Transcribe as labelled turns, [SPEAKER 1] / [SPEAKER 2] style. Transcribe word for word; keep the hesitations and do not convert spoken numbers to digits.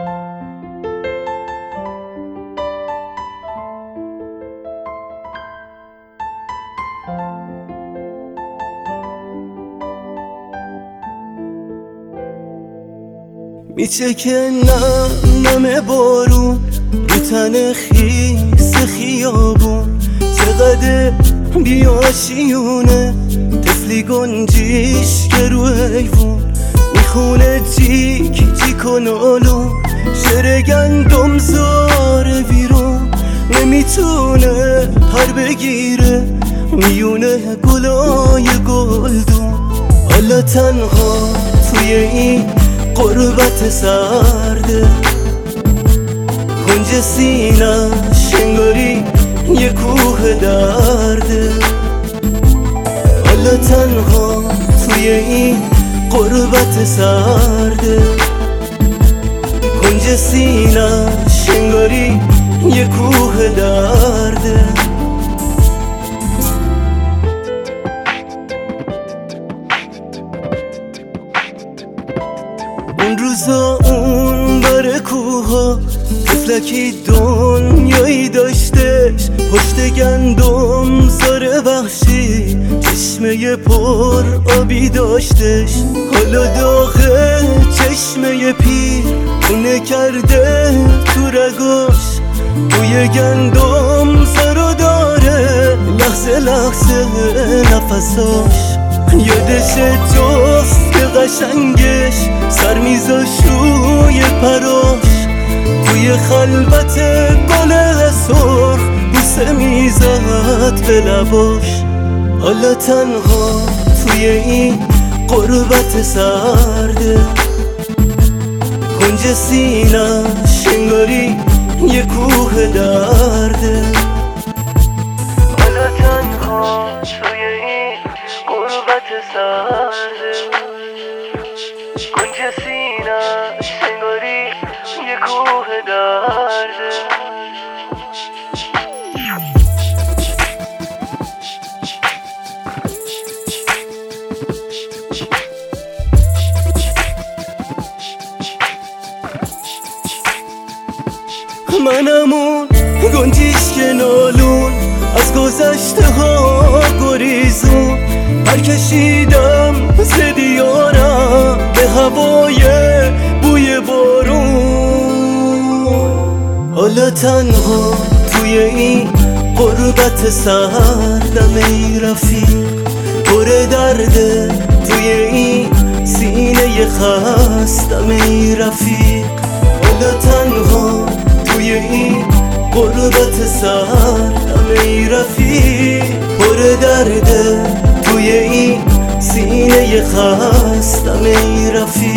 [SPEAKER 1] میچکنم نم بارون رو تن خیس خیابون، چقدر بیاشیونه طفلی گنجیش که رو ایوون میخونه جیک جیک و نالون، شر گندم زاره بیرون نمیتونه پر بگیره میونه گلای گلدون. حالا تنها توی این قربت سرده، کنج سینه‌ش انگاری یه کوه درده. حالا تنها توی این قربت سرده، کنج سینه‌ش انگاری یه کوه درده. اون روزا اون بر کوها طفلکی دنیایی داشتش، پشت گندم زار وحشی چشمه پر آبی داشتش. حالا داغه چشمه پیر خونه کرده تو رگاش، بوی گندم زارو داره لحظه لحظه نفساش. یادش جفت قشنگش سر میذاش روی پراش، توی خلوت گل سرخ بوسه میزد به لباش. حالا تنها توی این قربت سرده، کنج سینه‌ش انگاری یه کوه درده. حالا تنها توی این قربت سرده، کنج سینه‌ش انگاری یه کوه درده. منمون گنجیش که نالون از گذشته ها گریزون، برکشیدم ز دیارم به هوای بوی بارون. حالا تنها توی این قربت سردم ای رفیق، پر درده توی این سینه خستم ای رفیق. حالا تنها توی این قربت سردم ای رفیق، پر درده توی این سینه خستم ای رفیق.